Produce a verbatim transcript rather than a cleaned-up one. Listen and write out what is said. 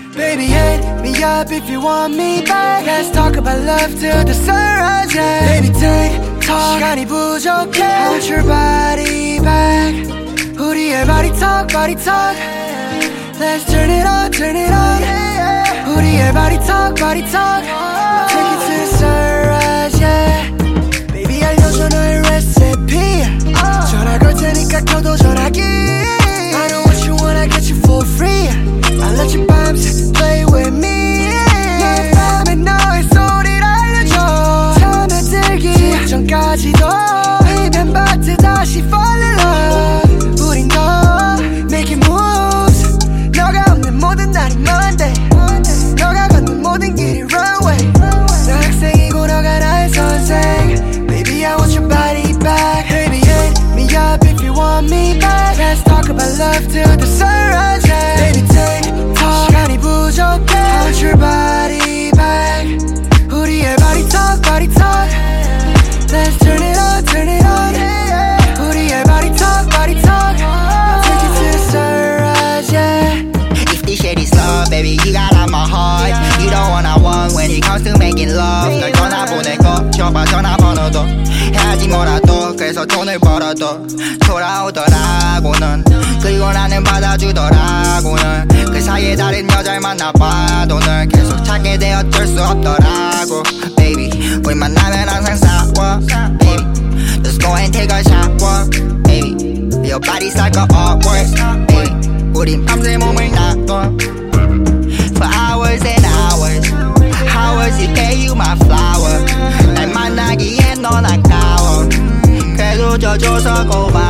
Baby, hit me up if you want me back. Let's talk about love till the sunrise, yeah. Baby, take talk 시간이 부족해. I want your body back. 우리의 body talk, body talk. Let's turn it on, turn it on. 우리의 body talk, body talk. Take it to the sunrise, yeah. Baby, 알려줘 너의 recipe. 전화 걸 테니까 켜도 전화기. I know what you want, I get you for free. I let your bombs play with me. 너의 밤에 너의 소리를 알려줘. 잠에 들기 직전까지도 이면 밭에 다시 fall in love. 우린 더 making moves. 너가 없는 모든 날이 Monday. 너가 걷는 모든 길이 runway. 나 학생이고 너가 나의 선생. Baby, I want your body back. Baby, hit me up if you want me back. Let's talk about love till the sunrise, yeah. Baby, take talk 시간이 부족해. I want your body back. 우리의 body talk, body talk. Let's turn it on, turn it on. 우리의 body talk, body talk. Take it to the sunrise, yeah. If this shit is love, baby, you got on my heart. You don't wanna want when it comes to making love. 널 전화 보내고 줘봐 전화번호도 해야지 뭐라도 그래서 돈을 벌어도 돌아오더라고는. 그리고 나는 받아주더라고는. 그 사이에 다른 여자를 만나봐도 널 계속 찾게 돼 어쩔 수 없더라고. Baby, 우리 만나면 항상 싸워. Baby, let's go and take a shower. Baby, your body's like a artwork. Baby, 우린 밤새 몸을 놔둬 for hours and hours. Hours you pay you my flower. 날 만나기엔 넌 아까워. 그래도 져줘서 고마워.